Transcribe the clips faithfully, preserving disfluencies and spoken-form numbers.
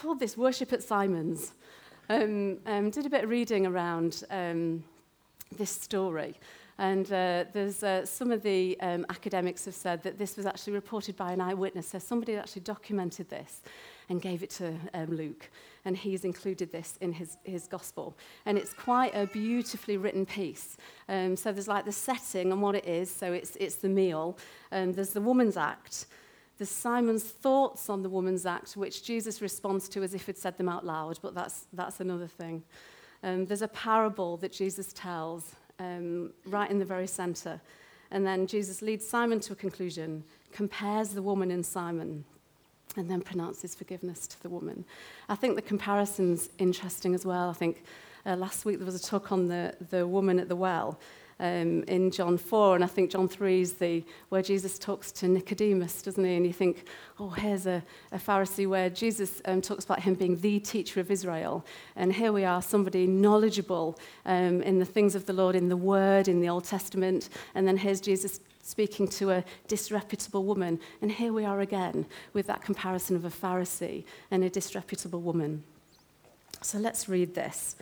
called this Worship at Simon's. Um, um, did a bit of reading around um, this story. And uh, there's uh, some of the um, academics have said that this was actually reported by an eyewitness. So somebody actually documented this and gave it to um, Luke. And he's included this in his, his gospel. And it's quite a beautifully written piece. Um, so there's like the setting and what it is. So it's, it's the meal. Um, there's the woman's act. There's Simon's thoughts on the woman's act, which Jesus responds to as if he'd said them out loud. But that's, that's another thing. Um, there's a parable that Jesus tells Um, right in the very center. And then Jesus leads Simon to a conclusion, compares the woman in Simon, and then pronounces forgiveness to the woman. I think the comparison's interesting as well. I think uh, last week there was a talk on the, the woman at the well um, in John four, and I think John three is the where Jesus talks to Nicodemus, doesn't he? And you think, oh, here's a, a Pharisee where Jesus um, talks about him being the teacher of Israel. And here we are, somebody knowledgeable um, in the things of the Lord, in the Word, in the Old Testament. And then here's Jesus speaking to a disreputable woman. And here we are again with that comparison of a Pharisee and a disreputable woman. So let's read this.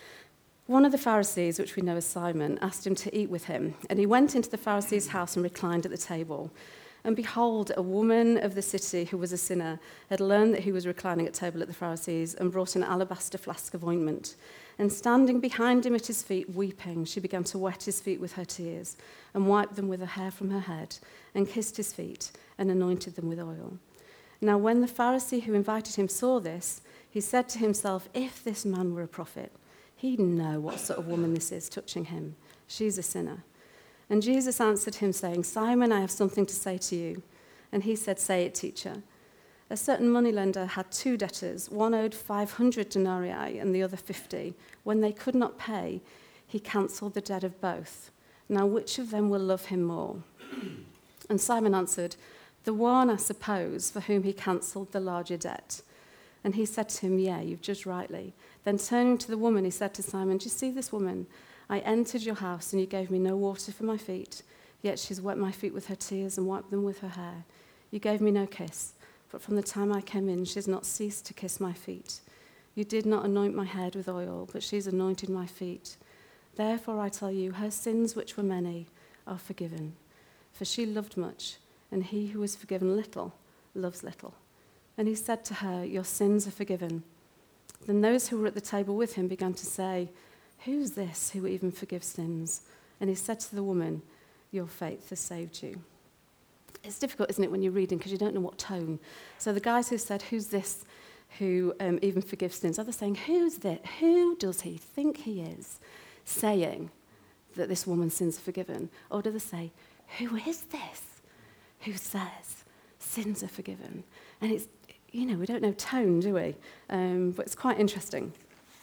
One of the Pharisees, which we know as Simon, asked him to eat with him. And he went into the Pharisee's house and reclined at the table. And behold, a woman of the city who was a sinner had learned that he was reclining at table at the Pharisees and brought an alabaster flask of ointment. And standing behind him at his feet, weeping, she began to wet his feet with her tears and wiped them with her hair from her head and kissed his feet and anointed them with oil. Now when the Pharisee who invited him saw this, he said to himself, if this man were a prophet, he'd know what sort of woman this is touching him. She's a sinner. And Jesus answered him, saying, Simon, I have something to say to you. And he said, say it, teacher. A certain moneylender had two debtors. One owed five hundred denarii and the other fifty. When they could not pay, he cancelled the debt of both. Now which of them will love him more? And Simon answered, the one, I suppose, for whom he cancelled the larger debt. And he said to him, yeah, you've judged rightly. Then turning to the woman, he said to Simon, do you see this woman? I entered your house and you gave me no water for my feet, yet she's wet my feet with her tears and wiped them with her hair. You gave me no kiss, but from the time I came in, she has not ceased to kiss my feet. You did not anoint my head with oil, but she's anointed my feet. Therefore I tell you, her sins, which were many, are forgiven. For she loved much, and he who is forgiven little loves little. And he said to her, your sins are forgiven. Then those who were at the table with him began to say, who's this who even forgives sins? And he said to the woman, your faith has saved you. It's difficult, isn't it, when you're reading, because you don't know what tone. So the guys who said, who's this who um, even forgives sins? Are they saying, who's this? Who does he think he is saying that this woman's sins are forgiven? Or do they say, who is this who says sins are forgiven? And it's, you know, we don't know tone, do we? Um, but it's quite interesting.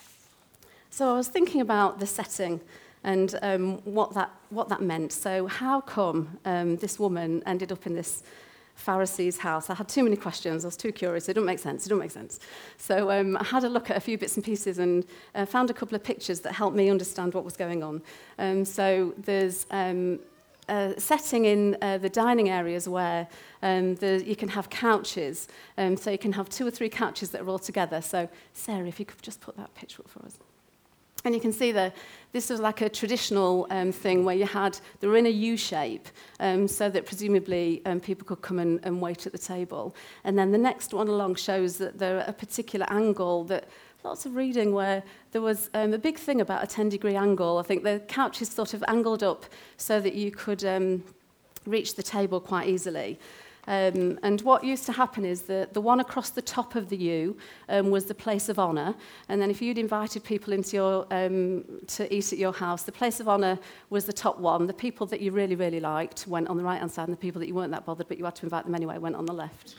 So I was thinking about the setting and um, what that what that meant. So how come um, this woman ended up in this Pharisee's house? I had too many questions. I was too curious. It don't make sense. It don't make sense. So um, I had a look at a few bits and pieces and uh, found a couple of pictures that helped me understand what was going on. Um, so there's Um, Uh, setting in uh, the dining areas where um, the, you can have couches. Um, so you can have two or three couches that are all together. So, Sarah, if you could just put that picture up for us. And you can see that this was like a traditional um, thing where you had, they were in a U shape, um, so that presumably um, people could come and, and wait at the table. And then the next one along shows that they're at a particular angle that lots of reading where there was um, a big thing about a ten degree angle. I think the couch is sort of angled up so that you could um, reach the table quite easily. Um, and what used to happen is that the one across the top of the U um, was the place of honour. And then if you'd invited people into your um, to eat at your house, the place of honour was the top one. The people that you really, really liked went on the right-hand side, and the people that you weren't that bothered, but you had to invite them anyway, went on the left.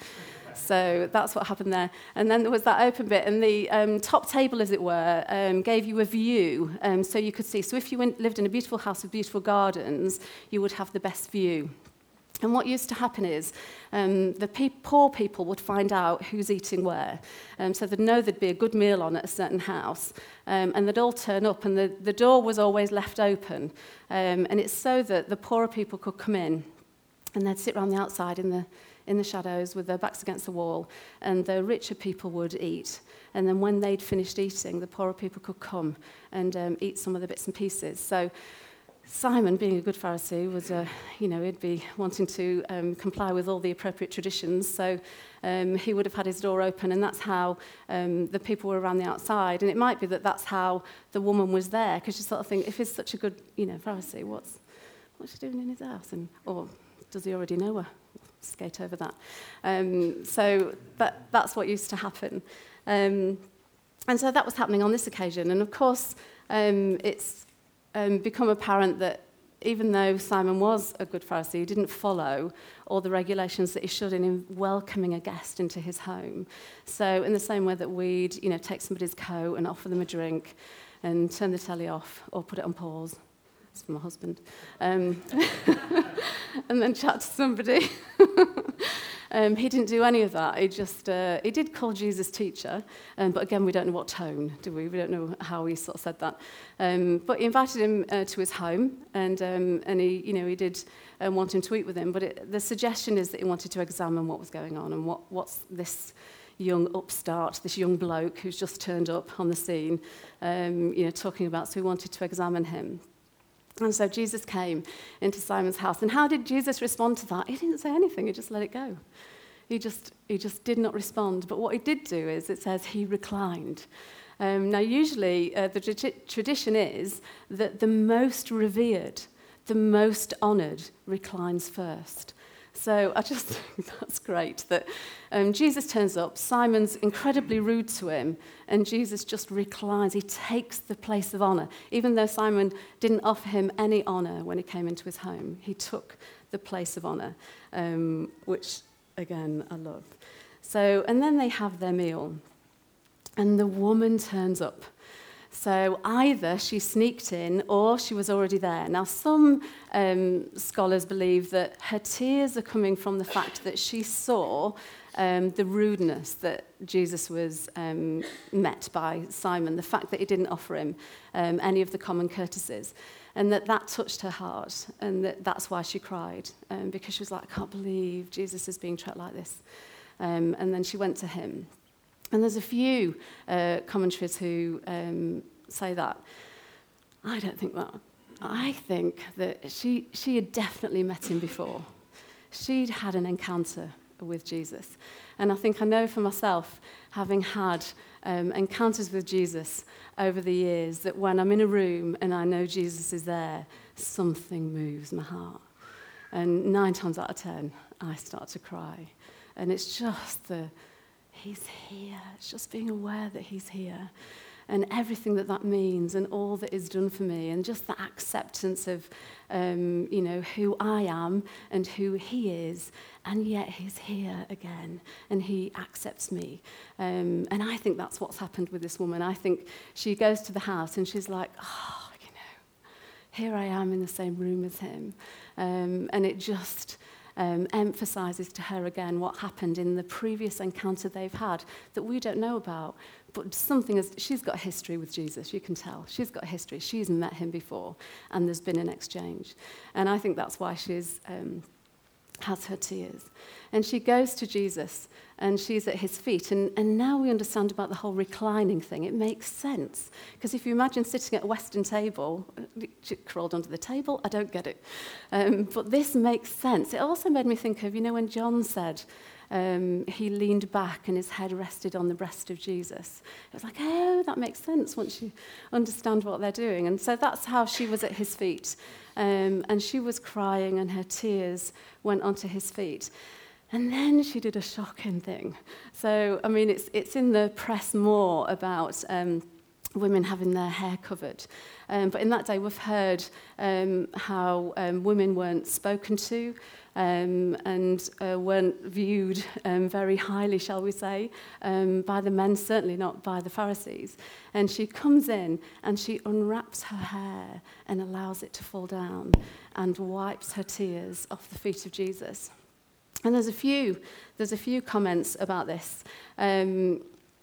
So that's what happened there. And then there was that open bit, and the um, top table, as it were, um, gave you a view, um, so you could see. So if you went, lived in a beautiful house with beautiful gardens, you would have the best view. And what used to happen is um, the pe- poor people would find out who's eating where. Um, so they'd know there'd be a good meal on at a certain house, um, and they'd all turn up, and the, the door was always left open. Um, and it's so that the poorer people could come in, and they'd sit around the outside in the in the shadows with their backs against the wall, and the richer people would eat. And then when they'd finished eating, the poorer people could come and um, eat some of the bits and pieces. So Simon, being a good Pharisee, was, uh, you know, he'd be wanting to um, comply with all the appropriate traditions. So um, he would have had his door open, and that's how um, the people were around the outside. And it might be that that's how the woman was there, because you sort of think, if he's such a good, you know, Pharisee, what's what's she doing in his house? And or does he already know her? Skate over that. Um, so that that's what used to happen. Um, and so that was happening on this occasion. And of course, um, it's um, become apparent that even though Simon was a good Pharisee, he didn't follow all the regulations that he should in welcoming a guest into his home. So in the same way that we'd, you know, take somebody's coat and offer them a drink and turn the telly off or put it on pause. It's for my husband. Um, and then chat to somebody. Um, he didn't do any of that. He just, uh, he did call Jesus teacher, um, but again, we don't know what tone, do we? We don't know how he sort of said that. Um, but he invited him uh, to his home, and um, and he, you know, he did um, want him to eat with him. But it, the suggestion is that he wanted to examine what was going on and what what's this young upstart, this young bloke who's just turned up on the scene, um, you know, talking about. So he wanted to examine him. And so Jesus came into Simon's house. And how did Jesus respond to that? He didn't say anything. He just let it go. He just he just did not respond. But what he did do is, it says he reclined. Um, now, usually uh, the tra- tradition is that the most revered, the most honoured reclines first. So I just think that's great that um, Jesus turns up, Simon's incredibly rude to him, and Jesus just reclines. He takes the place of honour. Even though Simon didn't offer him any honour when he came into his home, he took the place of honour, um, which, again, I love. So, and then they have their meal, and the woman turns up. So either she sneaked in or she was already there. Now, some um, scholars believe that her tears are coming from the fact that she saw um, the rudeness that Jesus was um, met by Simon, the fact that he didn't offer him um, any of the common courtesies, and that that touched her heart, and that that's why she cried, um, because she was like, I can't believe Jesus is being treated like this. Um, and then she went to him. And there's a few uh, commentaries who um, say that. I don't think that. I think that she, she had definitely met him before. She'd had an encounter with Jesus. And I think I know for myself, having had um, encounters with Jesus over the years, that when I'm in a room and I know Jesus is there, something moves my heart. And nine times out of ten, I start to cry. And it's just the... He's here. It's just being aware that he's here and everything that that means and all that is done for me, and just the acceptance of, um, you know, who I am and who he is, and yet he's here again and he accepts me. Um, and I think that's what's happened with this woman. I think she goes to the house and she's like, oh, you know, here I am in the same room as him. Um, and it just... Um, emphasises to her again what happened in the previous encounter they've had that we don't know about. But something is, she's got a history with Jesus, you can tell. She's got a history. She's met him before, and there's been an exchange. And I think that's why she's um, has her tears. And she goes to Jesus, and she's at his feet. And, and now we understand about the whole reclining thing. It makes sense. Because if you imagine sitting at a Western table, she crawled under the table, I don't get it. Um, but this makes sense. It also made me think of, you know, when John said um, he leaned back and his head rested on the breast of Jesus. It was like, oh, that makes sense once you understand what they're doing. And so that's how she was at his feet. Um, and she was crying, and her tears went onto his feet. And then she did a shocking thing. So, I mean, it's it's in the press more about um, women having their hair covered. Um, but in that day, we've heard um, how um, women weren't spoken to um, and uh, weren't viewed um, very highly, shall we say, um, by the men, certainly not by the Pharisees. And she comes in and she unwraps her hair and allows it to fall down and wipes her tears off the feet of Jesus. And there's a few, there's a few comments about this. Um,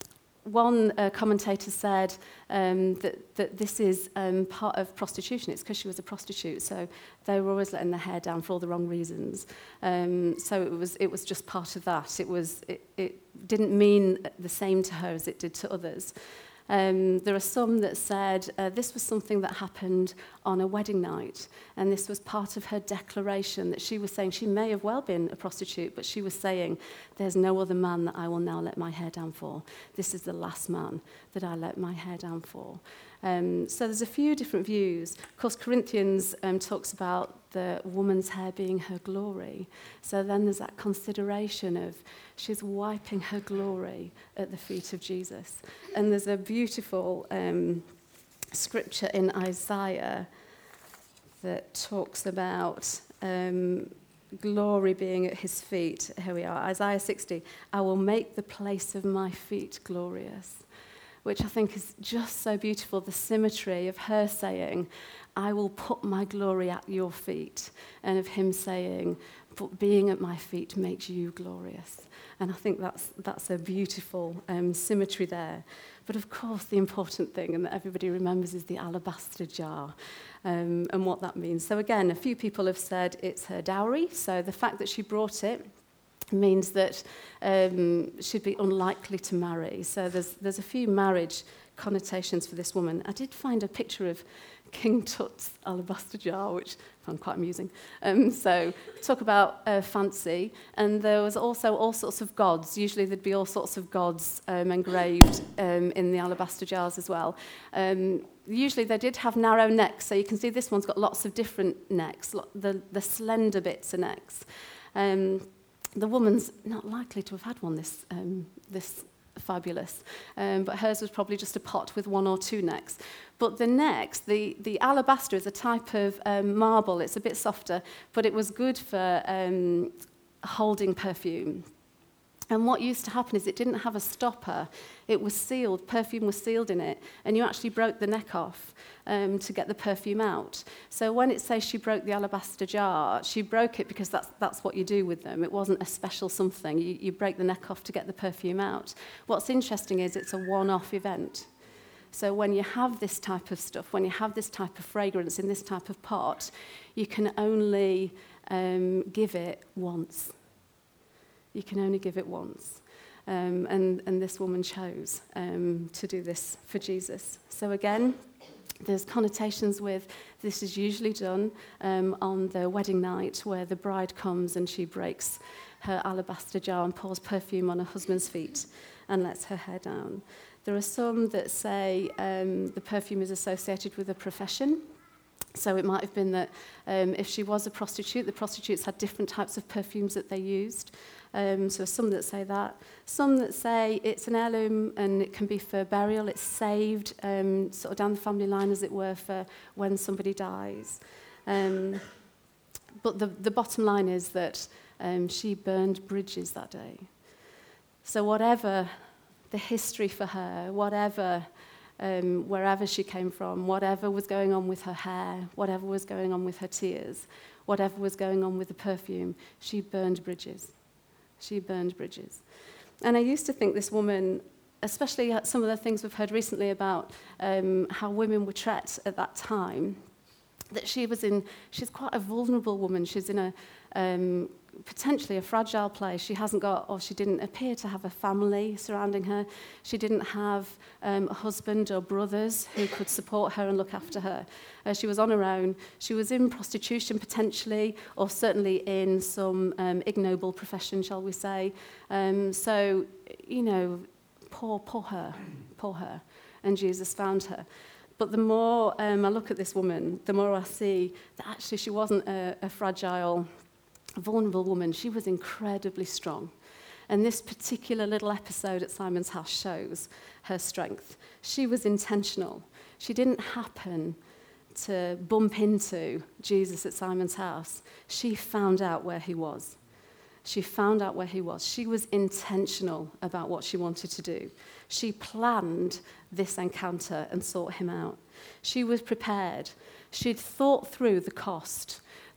one uh, commentator said um, that, that this is um, part of prostitution. It's because she was a prostitute, so they were always letting their hair down for all the wrong reasons. Um, so it was it was just part of that. It was it, it didn't mean the same to her as it did to others. Um, there are some that said uh, this was something that happened on a wedding night, and this was part of her declaration that she was saying she may have well been a prostitute, but she was saying, there's no other man that I will now let my hair down for. This is the last man that I let my hair down for. Um, so there's a few different views. Of course, Corinthians um, talks about the woman's hair being her glory. So then there's that consideration of she's wiping her glory at the feet of Jesus. And there's a beautiful um, scripture in Isaiah that talks about um, glory being at his feet. Here we are, Isaiah sixty. I will make the place of my feet glorious, which I think is just so beautiful, the symmetry of her saying, I will put my glory at your feet, and of him saying, but being at my feet makes you glorious. And I think that's that's a beautiful um, symmetry there. But of course, the important thing, and that everybody remembers, is the alabaster jar um, and what that means. So again, a few people have said it's her dowry. So the fact that she brought it means that um, she'd be unlikely to marry. So there's there's a few marriage connotations for this woman. I did find a picture of King Tut's alabaster jar, which I found quite amusing. Um, so talk about uh, fancy. And there was also all sorts of gods. Usually there'd be all sorts of gods um, engraved um, in the alabaster jars as well. Um, usually they did have narrow necks, so you can see this one's got lots of different necks, the, the slender bits are necks. Um, the woman's not likely to have had one this um, this fabulous, um, but hers was probably just a pot with one or two necks. But the necks, the, the alabaster is a type of um, marble. It's a bit softer, but it was good for um, holding perfume. And what used to happen is it didn't have a stopper. It was sealed. Perfume was sealed in it, and you actually broke the neck off um, to get the perfume out. So when it says she broke the alabaster jar, she broke it because that's that's what you do with them. It wasn't a special something. You, you break the neck off to get the perfume out. What's interesting is it's a one-off event. So when you have this type of stuff, when you have this type of fragrance in this type of pot, you can only um, give it once. You can only give it once. Um, and, and this woman chose um, to do this for Jesus. So again, there's connotations with this is usually done um, on the wedding night where the bride comes and she breaks her alabaster jar and pours perfume on her husband's feet and lets her hair down. There are some that say um, the perfume is associated with a profession. So it might have been that um, if she was a prostitute, the prostitutes had different types of perfumes that they used. Um, so some that say that. Some that say it's an heirloom and it can be for burial. It's saved um, sort of down the family line, as it were, for when somebody dies. Um, but the, the bottom line is that um, she burned bridges that day. So whatever the history for her, whatever... Um, wherever she came from, whatever was going on with her hair, whatever was going on with her tears, whatever was going on with the perfume, she burned bridges. She burned bridges. And I used to think this woman, especially some of the things we've heard recently about um, how women were treated at that time, that she was in, she's quite a vulnerable woman. She's in a um, potentially a fragile place. She hasn't got, or she didn't appear to have a family surrounding her. She didn't have um, a husband or brothers who could support her and look after her. Uh, she was on her own. She was in prostitution potentially, or certainly in some um, ignoble profession, shall we say. Um, so, you know, poor, poor her, poor her. And Jesus found her. But the more um, I look at this woman, the more I see that actually she wasn't a, a fragile, vulnerable woman. She was incredibly strong. And this particular little episode at Simon's house shows her strength. She was intentional. She didn't happen to bump into Jesus at Simon's house. She found out where he was. She found out where he was. She was intentional about what she wanted to do. She planned this encounter and sought him out. She was prepared. She'd thought through the cost,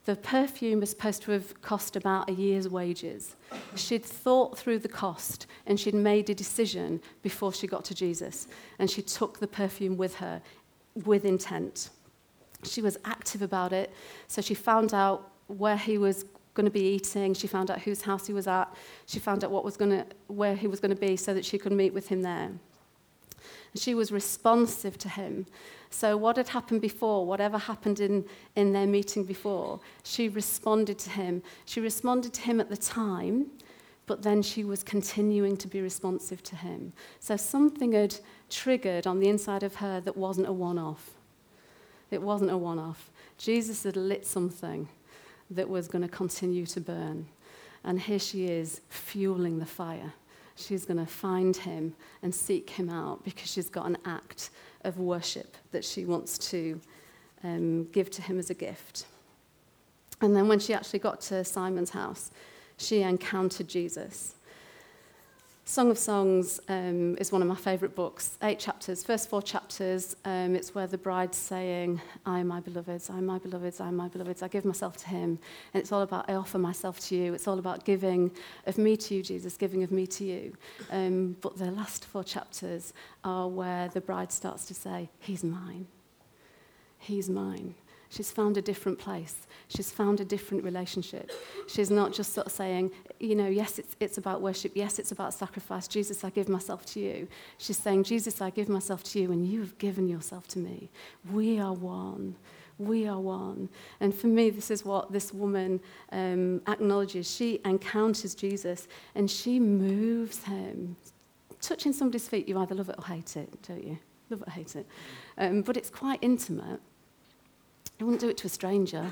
The perfume was supposed to have cost about a year's wages. She'd thought through the cost, and she'd made a decision before she got to Jesus, and she took the perfume with her with intent. She was active about it, so she found out where he was going to be eating. She found out whose house he was at. She found out what was going to, where he was going to be so that she could meet with him there. And she was responsive to him. So what had happened before, whatever happened in, in their meeting before, she responded to him. She responded to him at the time, but then she was continuing to be responsive to him. So something had triggered on the inside of her that wasn't a one-off. It wasn't a one-off. Jesus had lit something that was going to continue to burn. And here she is, fueling the fire. She's going to find him and seek him out because she's got an act of worship that she wants to um, give to him as a gift. And then when she actually got to Simon's house, she encountered Jesus. Song of Songs um, is one of my favourite books, eight chapters, first four chapters, um, it's where the bride's saying, I am my beloved's, I am my beloved's, I am my beloved's, I give myself to him. And it's all about, I offer myself to you. It's all about giving of me to you, Jesus, giving of me to you. Um, but the last four chapters are where the bride starts to say, he's mine, he's mine. She's found a different place. She's found a different relationship. She's not just sort of saying, you know, yes, it's, it's about worship. Yes, it's about sacrifice. Jesus, I give myself to you. She's saying, Jesus, I give myself to you, and you have given yourself to me. We are one. We are one. And for me, this is what this woman um, acknowledges. She encounters Jesus, and she moves him. Touching somebody's feet, you either love it or hate it, don't you? Love it or hate it. Um, but it's quite intimate. I wouldn't do it to a stranger.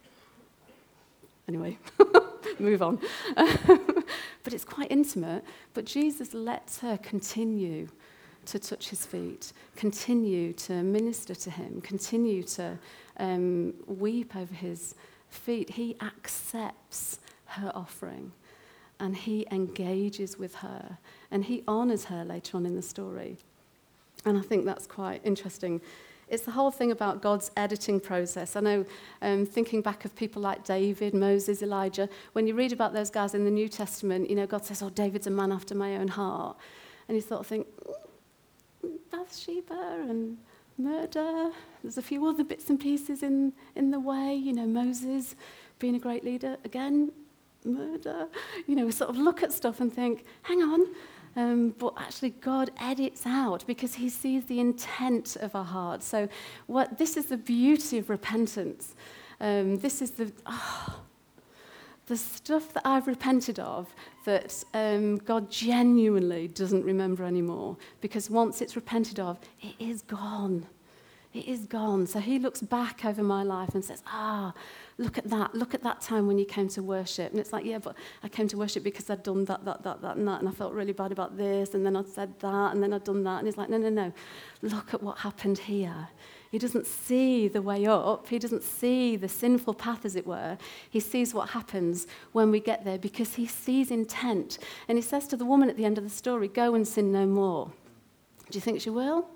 Anyway, move on. But it's quite intimate. But Jesus lets her continue to touch his feet, continue to minister to him, continue to um, weep over his feet. He accepts her offering, and he engages with her, and he honors her later on in the story. And I think that's quite interesting. It's the whole thing about God's editing process. I know, um, thinking back of people like David, Moses, Elijah, when you read about those guys in the New Testament, you know, God says, oh, David's a man after my own heart. And you sort of think, mm, Bathsheba and murder. There's a few other bits and pieces in, in the way. You know, Moses being a great leader. Again, murder. You know, we sort of look at stuff and think, hang on. Um, but actually God edits out because he sees the intent of our heart. So what this is the beauty of repentance. Um, this is the oh, the stuff that I've repented of that um, God genuinely doesn't remember anymore, because once it's repented of, it is gone. It is gone. So he looks back over my life and says, ah, look at that. Look at that time when you came to worship. And it's like, yeah, but I came to worship because I'd done that, that, that, that, and that, and I felt really bad about this, and then I'd said that, and then I'd done that. And he's like, no, no, no. Look at what happened here. He doesn't see the way up. He doesn't see the sinful path, as it were. He sees what happens when we get there, because he sees intent. And he says to the woman at the end of the story, go and sin no more. Do you think she will?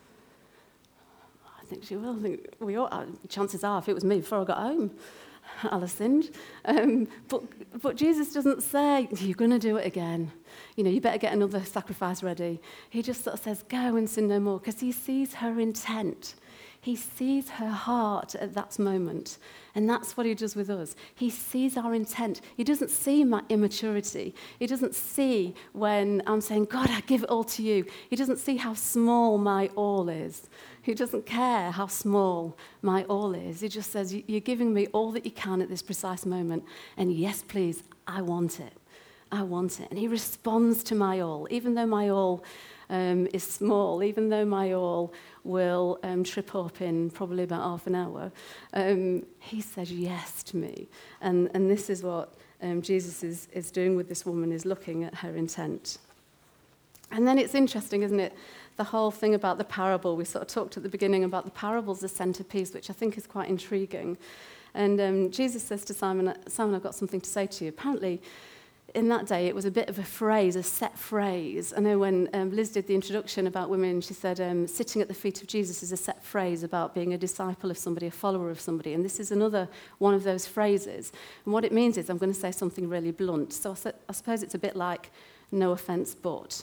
I think she will. I think we all, uh, chances are, if it was me before I got home, I'll have sinned. Um, but, but Jesus doesn't say, you're going to do it again. You know, you better get another sacrifice ready. He just sort of says, go and sin no more, because he sees her intent. He sees her heart at that moment. And that's what he does with us. He sees our intent. He doesn't see my immaturity. He doesn't see when I'm saying, God, I give it all to you. He doesn't see how small my all is. He doesn't care how small my all is. He just says, you're giving me all that you can at this precise moment. And yes, please, I want it. I want it. And he responds to my all, even though my all um, is small, even though my all will um, trip up in probably about half an hour. Um, he says yes to me. And, and this is what um, Jesus is, is doing with this woman, is looking at her intent. And then it's interesting, isn't it? The whole thing about the parable. We sort of talked at the beginning about the parable's the centerpiece, which I think is quite intriguing. And um, Jesus says to Simon, Simon, I've got something to say to you. Apparently, in that day, it was a bit of a phrase, a set phrase. I know when um, Liz did the introduction about women, she said, um, sitting at the feet of Jesus is a set phrase about being a disciple of somebody, a follower of somebody. And this is another one of those phrases. And what it means is I'm going to say something really blunt. So I, I suppose it's a bit like, no offense, but.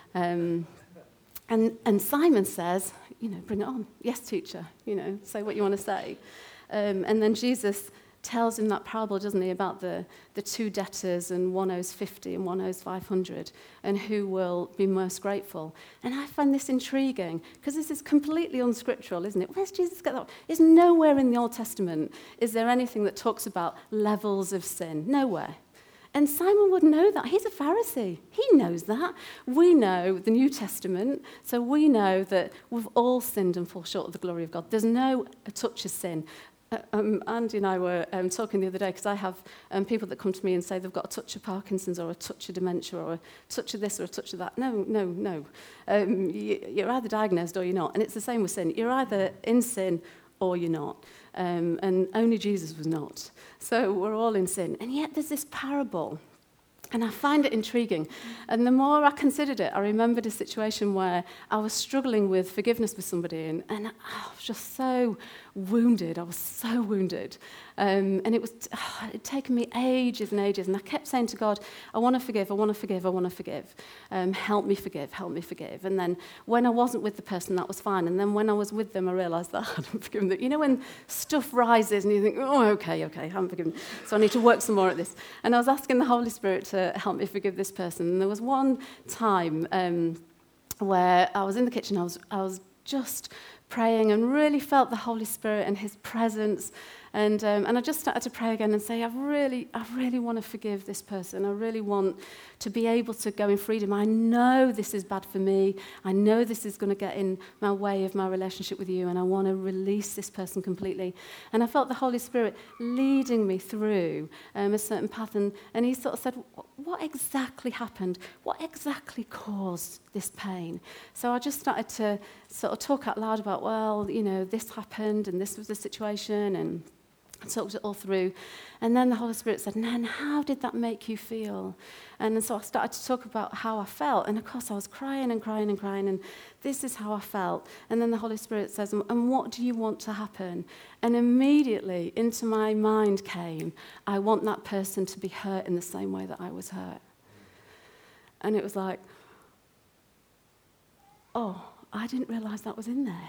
Um, and, and Simon says, you know, bring it on. Yes, teacher, you know, say what you want to say. Um, and then Jesus tells him that parable, doesn't he, about the, the two debtors, and one owes fifty and one owes five hundred, and who will be most grateful. And I find this intriguing, because this is completely unscriptural, isn't it? Where's Jesus get that? Is nowhere in the Old Testament is there anything that talks about levels of sin. Nowhere. And Simon would know that. He's a Pharisee. He knows that. We know the New Testament, so we know that we've all sinned and fall short of the glory of God. There's no a touch of sin. Uh, um, Andy and I were um, talking the other day, because I have um, people that come to me and say they've got a touch of Parkinson's or a touch of dementia or a touch of this or a touch of that. No, no, no. Um, you, you're either diagnosed or you're not. And it's the same with sin. You're either in sin or you're not. Um, and only Jesus was not. So we're all in sin. And yet there's this parable. And I find it intriguing. And the more I considered it, I remembered a situation where I was struggling with forgiveness with somebody, and, and I was just so wounded. I was so wounded. Um, and it was oh, it had taken me ages and ages. And I kept saying to God, I want to forgive, I want to forgive, I want to forgive. Um, help me forgive, help me forgive. And then when I wasn't with the person, that was fine. And then when I was with them, I realised that I hadn't forgiven them. You know, when stuff rises and you think, oh, okay, okay, I haven't forgiven. So I need to work some more at this. And I was asking the Holy Spirit to help me forgive this person. And there was one time um, where I was in the kitchen, I was, I was just praying and really felt the Holy Spirit and his presence. And um, and I just started to pray again and say, I really, I really want to forgive this person. I really want to be able to go in freedom. I know this is bad for me. I know this is going to get in my way of my relationship with you, and I want to release this person completely. And I felt the Holy Spirit leading me through um, a certain path. And, and he sort of said, what exactly happened? What exactly caused this pain? So I just started to sort of talk out loud about, well, you know, this happened and this was the situation, and I talked it all through. And then the Holy Spirit said, Nan, how did that make you feel? And so I started to talk about how I felt. And of course, I was crying and crying and crying. And this is how I felt. And then the Holy Spirit says, and what do you want to happen? And immediately into my mind came, I want that person to be hurt in the same way that I was hurt. And it was like, oh, I didn't realize that was in there.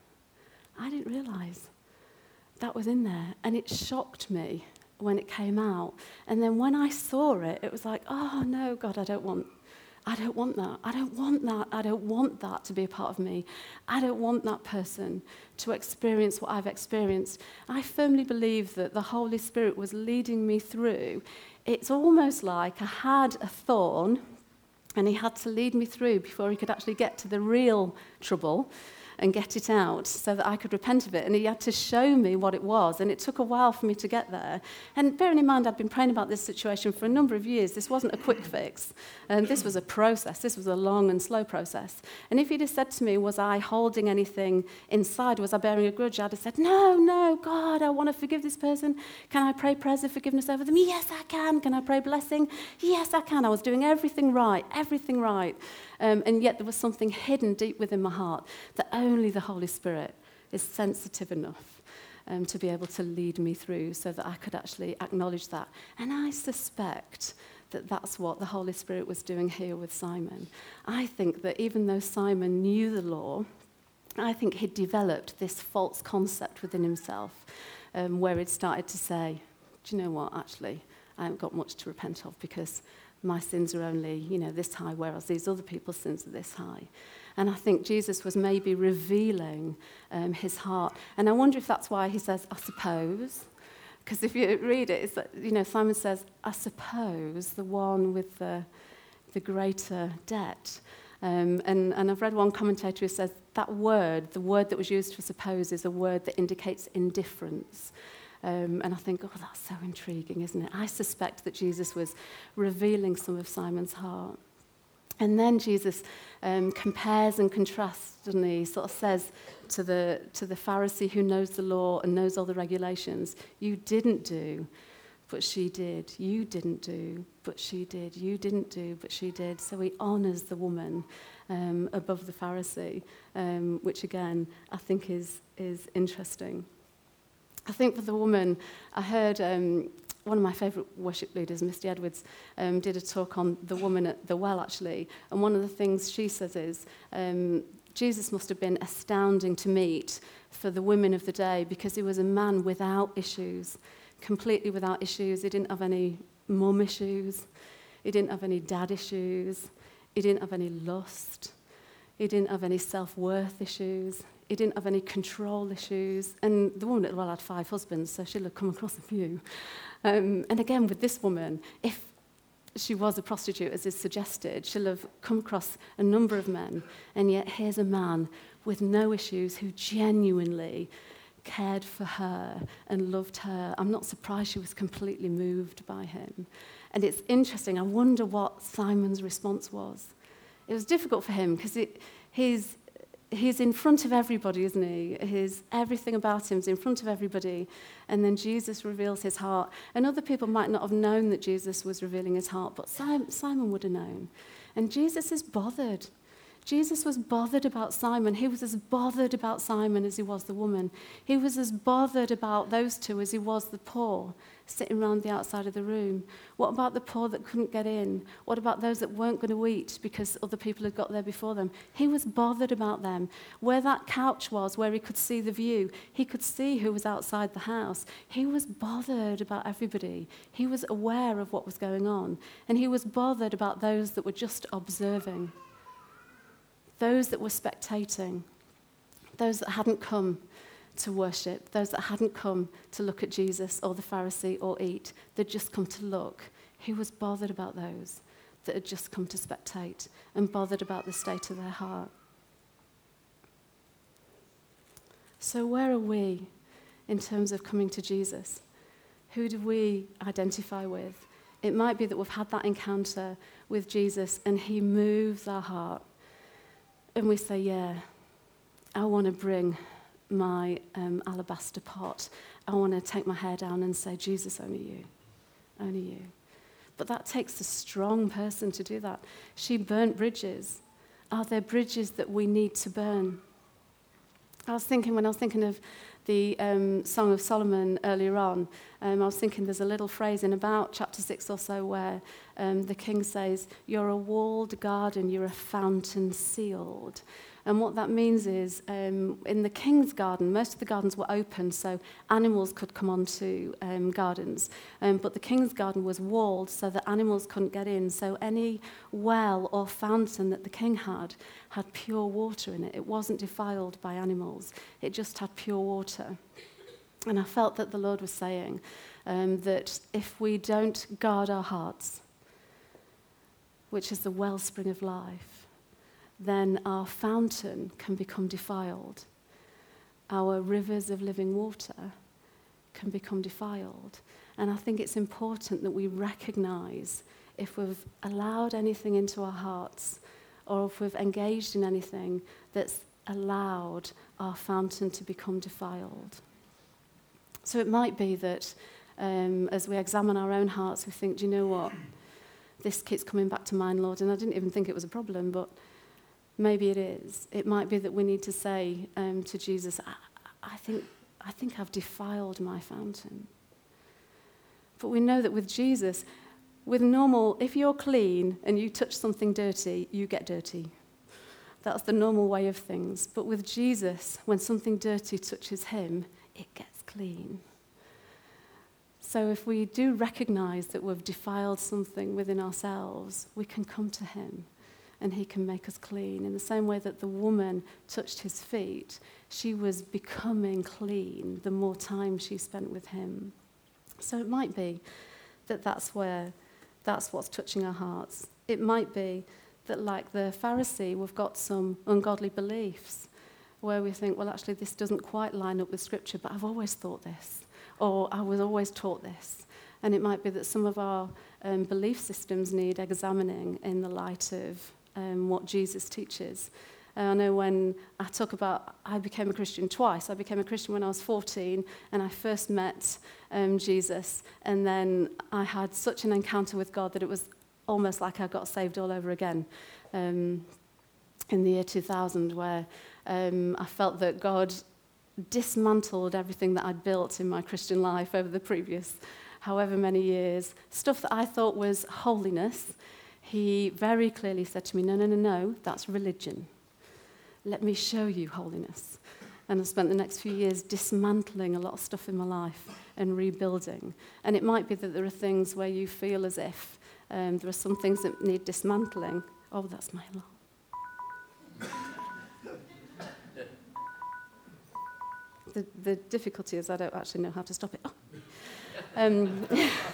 I didn't realize that was in there. And it shocked me when it came out. And then when I saw it, it was like, oh no, God, I don't want, I don't want that. I don't want that. I don't want that to be a part of me. I don't want that person to experience what I've experienced. I firmly believe that the Holy Spirit was leading me through. It's almost like I had a thorn, and he had to lead me through before he could actually get to the real trouble and get it out so that I could repent of it. And he had to show me what it was. And it took a while for me to get there. And bearing in mind, I'd been praying about this situation for a number of years. This wasn't a quick fix. And this was a process. This was a long and slow process. And if he'd have said to me, was I holding anything inside? Was I bearing a grudge? I'd have said, no, no, God, I want to forgive this person. Can I pray prayers of forgiveness over them? Yes, I can. Can I pray blessing? Yes, I can. I was doing everything right, everything right. Um, and yet there was something hidden deep within my heart that only the Holy Spirit is sensitive enough um, to be able to lead me through so that I could actually acknowledge that. And I suspect that that's what the Holy Spirit was doing here with Simon. I think that even though Simon knew the law, I think he'd developed this false concept within himself um, where he'd started to say, do you know what, actually, I haven't got much to repent of because my sins are only, you know, this high, whereas these other people's sins are this high. And I think Jesus was maybe revealing um, his heart. And I wonder if that's why he says, I suppose. Because if you read it, it's that, you know, Simon says, I suppose the one with the, the greater debt. Um, and, and I've read one commentator who says that word, the word that was used for suppose, is a word that indicates indifference. Um, and I think, oh, that's so intriguing, isn't it? I suspect that Jesus was revealing some of Simon's heart. And then Jesus um, compares and contrasts, and he sort of says to the, to the Pharisee who knows the law and knows all the regulations, you didn't do, but she did. You didn't do, but she did. You didn't do, but she did. So he honours the woman um, above the Pharisee, um, which again, I think is, is interesting. I think for the woman, I heard um, one of my favourite worship leaders, Misty Edwards, um, did a talk on the woman at the well, actually. And one of the things she says is, um, Jesus must have been astounding to meet for the women of the day because he was a man without issues, completely without issues. He didn't have any mum issues. He didn't have any dad issues. He didn't have any lust. He didn't have any self-worth issues. He didn't have any control issues. And the woman at the well had five husbands, so she'll have come across a few. Um, and again, with this woman, if she was a prostitute, as is suggested, she'll have come across a number of men. And yet here's a man with no issues who genuinely cared for her and loved her. I'm not surprised she was completely moved by him. And it's interesting. I wonder what Simon's response was. It was difficult for him because he's, he's in front of everybody, isn't he? His, everything about him is in front of everybody. And then Jesus reveals his heart. And other people might not have known that Jesus was revealing his heart, but Simon, Simon would have known. And Jesus is bothered. Jesus was bothered about Simon. He was as bothered about Simon as he was the woman. He was as bothered about those two as he was the poor sitting around the outside of the room. What about the poor that couldn't get in? What about those that weren't going to eat because other people had got there before them? He was bothered about them. Where that couch was, where he could see the view, he could see who was outside the house. He was bothered about everybody. He was aware of what was going on. And he was bothered about those that were just observing. Those that were spectating, those that hadn't come to worship, those that hadn't come to look at Jesus or the Pharisee or eat, they'd just come to look. He was bothered about those that had just come to spectate and bothered about the state of their heart. So where are we in terms of coming to Jesus? Who do we identify with? It might be that we've had that encounter with Jesus and he moves our heart. And we say, yeah, I want to bring my um, alabaster pot. I want to take my hair down and say, Jesus, only you, only you. But that takes a strong person to do that. She burnt bridges. Are there bridges that we need to burn? I was thinking, when I was thinking of the um, Song of Solomon earlier on, um, I was thinking there's a little phrase in about chapter six or so where um, the king says, you're a walled garden, you're a fountain sealed. And what that means is, um, in the king's garden, most of the gardens were open, so animals could come onto um, gardens. Um, but the king's garden was walled so that animals couldn't get in. So any well or fountain that the king had had pure water in it. It wasn't defiled by animals. It just had pure water. And I felt that the Lord was saying um, that if we don't guard our hearts, which is the wellspring of life, then our fountain can become defiled. Our rivers of living water can become defiled. And I think it's important that we recognize if we've allowed anything into our hearts or if we've engaged in anything that's allowed our fountain to become defiled. So it might be that um, as we examine our own hearts, we think, do you know what? This keeps coming back to mind, Lord, and I didn't even think it was a problem, but maybe it is. It might be that we need to say um, to Jesus, I, I think I think I've defiled my fountain. But we know that with Jesus, with normal, if you're clean and you touch something dirty, you get dirty. That's the normal way of things. But with Jesus, when something dirty touches him, it gets clean. So if we do recognize that we've defiled something within ourselves, we can come to him. And he can make us clean. In the same way that the woman touched his feet, she was becoming clean the more time she spent with him. So it might be that that's where, that's what's touching our hearts. It might be that, like the Pharisee, we've got some ungodly beliefs where we think, well, actually, this doesn't quite line up with Scripture, but I've always thought this, or I was always taught this. And it might be that some of our um, belief systems need examining in the light of Um, what Jesus teaches. I know when I talk about, I became a Christian twice. I became a Christian when I was fourteen, and I first met um, Jesus, and then I had such an encounter with God that it was almost like I got saved all over again um, in the year two thousand, where um, I felt that God dismantled everything that I'd built in my Christian life over the previous however many years. Stuff that I thought was holiness, he very clearly said to me, no, no, no, no, that's religion. Let me show you holiness. And I spent the next few years dismantling a lot of stuff in my life and rebuilding. And it might be that there are things where you feel as if um, there are some things that need dismantling. Oh, that's my alarm. The, the difficulty is I don't actually know how to stop it. Oh. Um,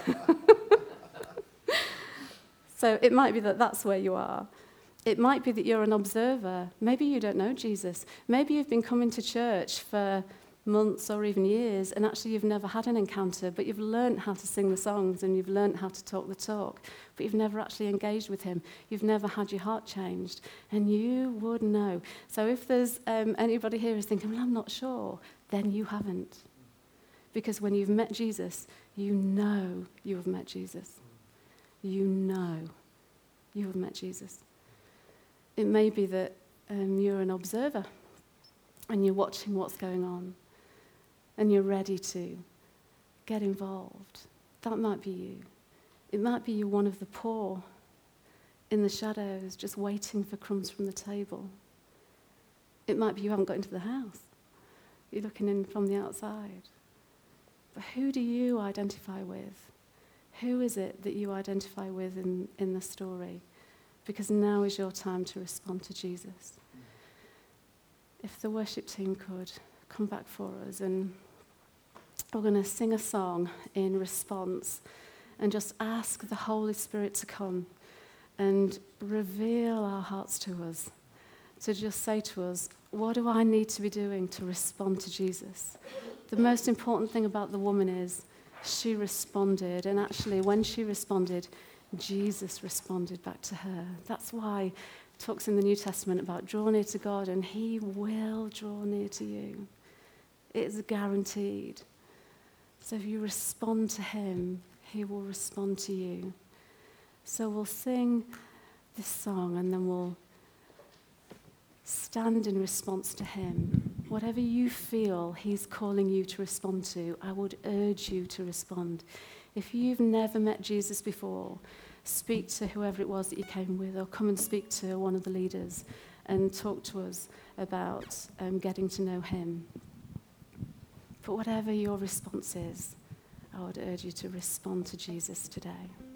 so it might be that that's where you are. It might be that you're an observer. Maybe you don't know Jesus. Maybe you've been coming to church for months or even years, and actually you've never had an encounter, but you've learned how to sing the songs and you've learned how to talk the talk, but you've never actually engaged with him. You've never had your heart changed, and you would know. So if there's um, anybody here who's thinking, well, I'm not sure, then you haven't. Because when you've met Jesus, you know you have met Jesus. You know you have met Jesus. It may be that um, you're an observer and you're watching what's going on and you're ready to get involved. That might be you. It might be you're one of the poor in the shadows just waiting for crumbs from the table. It might be you haven't got into the house. You're looking in from the outside. But who do you identify with? Who is it that you identify with in, in the story? Because now is your time to respond to Jesus. If the worship team could come back for us, and we're going to sing a song in response and just ask the Holy Spirit to come and reveal our hearts to us, to just say to us, what do I need to be doing to respond to Jesus? The most important thing about the woman is she responded, and actually when she responded, Jesus responded back to her. That's why it talks in the New Testament about draw near to God and he will draw near to you. It's guaranteed. So if you respond to him, he will respond to you. So we'll sing this song and then we'll stand in response to him. Whatever you feel he's calling you to respond to, I would urge you to respond. If you've never met Jesus before, speak to whoever it was that you came with, or come and speak to one of the leaders and talk to us about um, getting to know him. But whatever your response is, I would urge you to respond to Jesus today.